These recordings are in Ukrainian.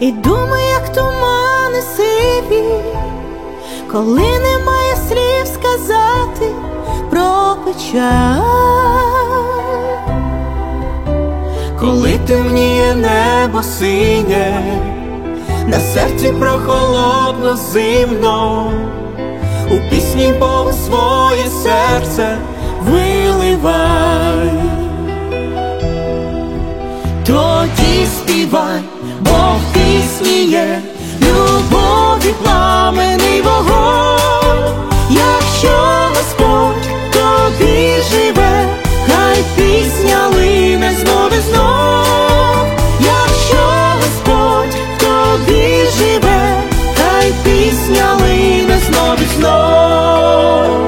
і думаю, як тумани сиві, коли немає слів сказати про печаль. Коли темніє небо синє, на серці прохолодно зимно, у пісні Богу своє серце виливай. Тоді співай, бо в пісні є любові пламенний вогонь. Якщо Господь тобі живе, хай пісня лине знов і знов. Якщо Господь тобі живе, хай пісня лине знов і знов.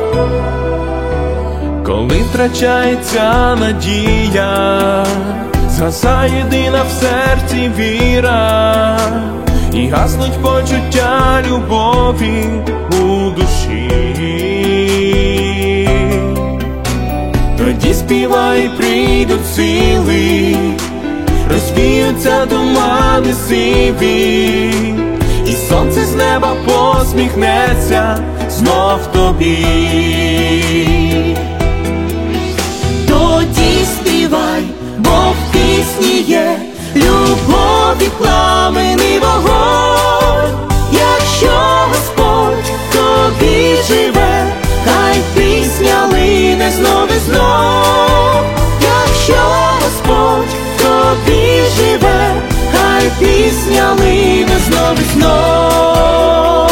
Коли втрачається надія, згасає єдина в серці віра, і гаснуть почуття любові у душі. Тоді співай, прийдуть сили, розвіються тумани сиві, і сонце з неба посміхнеться знов тобі. Тоді співай, бо в пісні є любові пламенний вогонь. Якщо Господь тобі живе, хай пісня лине знов і знов. Якщо Господь тобі живе, хай пісня лине знов і знов.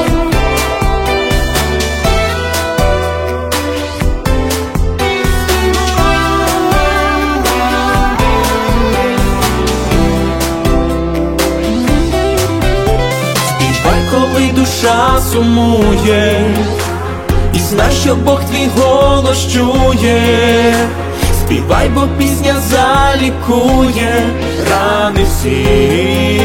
Коли душа сумує, і знай, що Бог твій голос чує. Співай, бо пісня залікує рани всі.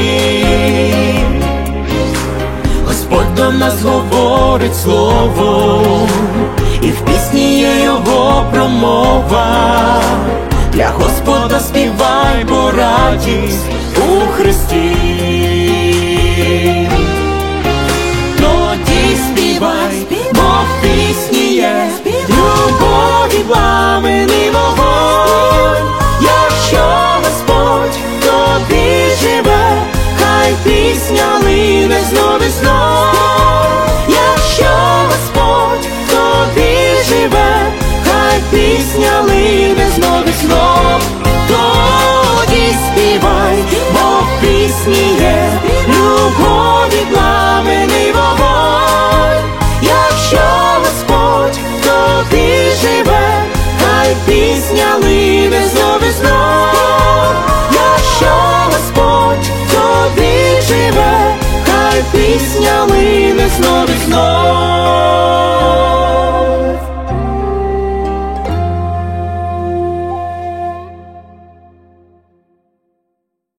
Господь до нас говорить слово, і в пісні є його промова. Для Господа співай, бо радість у Христі. Тоді співай, бо в пісні є любові пламенний вогонь. Якщо Господь тобі живе, хай пісня лине знов і знов. Якщо Господь тобі живе, хай пісня лине знов і знов. Тоді співай, бо в пісні є любові пламенний вогонь. Якщо Господь тобі живе, хай пісня лине знов і знов. Якщо Господь тобі живе, хай пісня лине знов і знов.